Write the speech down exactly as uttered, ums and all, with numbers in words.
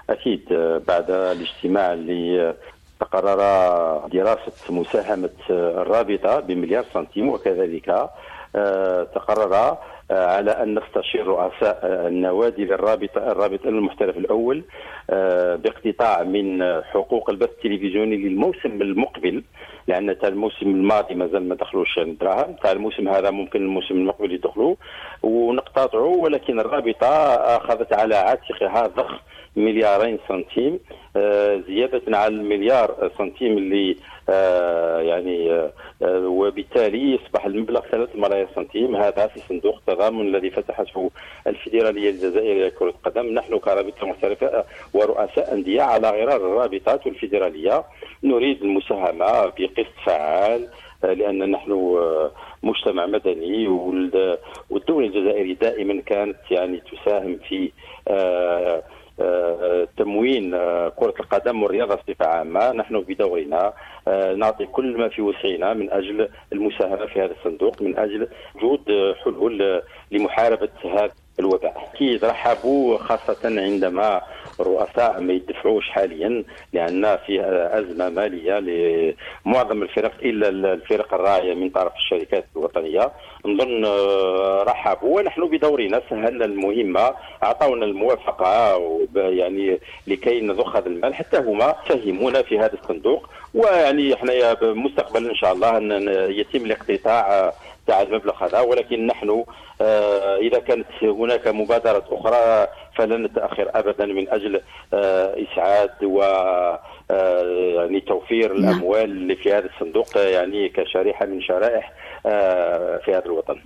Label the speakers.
Speaker 1: أكيد بعد الاجتماع اللي تقرر دراسة مساهمة الرابطة بمليار سنتيم، وكذلك تقرر على أن نستشير رؤساء النوادي للرابطة الرابطة المحترف الأول باقتطاع من حقوق البث التلفزيوني للموسم المقبل، لأن تاع الموسم الماضي مازال ما دخلوش دراهم، تاع الموسم هذا ممكن الموسم المقبل يدخلوا ونقتطعوا، ولكن الرابطة أخذت على عاتقها ضخ مليارين سنتيم زيادة على المليار سنتيم اللي يعني وبالتالي يصبح المبلغ ثلاث ملايين سنتيم. هذا في صندوق التضامن الذي فتحته الفيدرالية الجزائرية لكرة القدم. نحن كرابطة محترفة ورؤساء أندية على غرار الرابطات والفيدرالية نريد المساهمة بقسط فعال، لأن نحن مجتمع مدني، والدولة الجزائرية دائما كانت يعني تساهم في تموين كرة القدم والرياضة بصفة عامة. نحن بدورنا نعطي كل ما في وسعنا من أجل المساهمة في هذا الصندوق، من أجل وجود حلول لمحاربة هذا الوباء. أكيد رحبوا، خاصة عندما الرؤساء ما يدفعوش حاليا، لأن في أزمة مالية لمعظم الفرق إلا الفرق الراعية من طرف الشركات الوطنية. نظن رحبوا، ونحن بدورنا سهلنا المهمة، أعطونا الموافقة يعني لكي نضخ هذا المال، حتى هما ساهمونا في هذا الصندوق، ويعني احنا مستقبلا إن شاء الله أن يتم الاقتطاع تاع المبلغ هذا. ولكن نحن آه إذا كانت هناك مبادرات أخرى فلن نتأخر أبدا من أجل آه إسعاد و آه يعني توفير الأموال اللي في هذا الصندوق، يعني كشريحة من شرائح آه في هذا الوطن.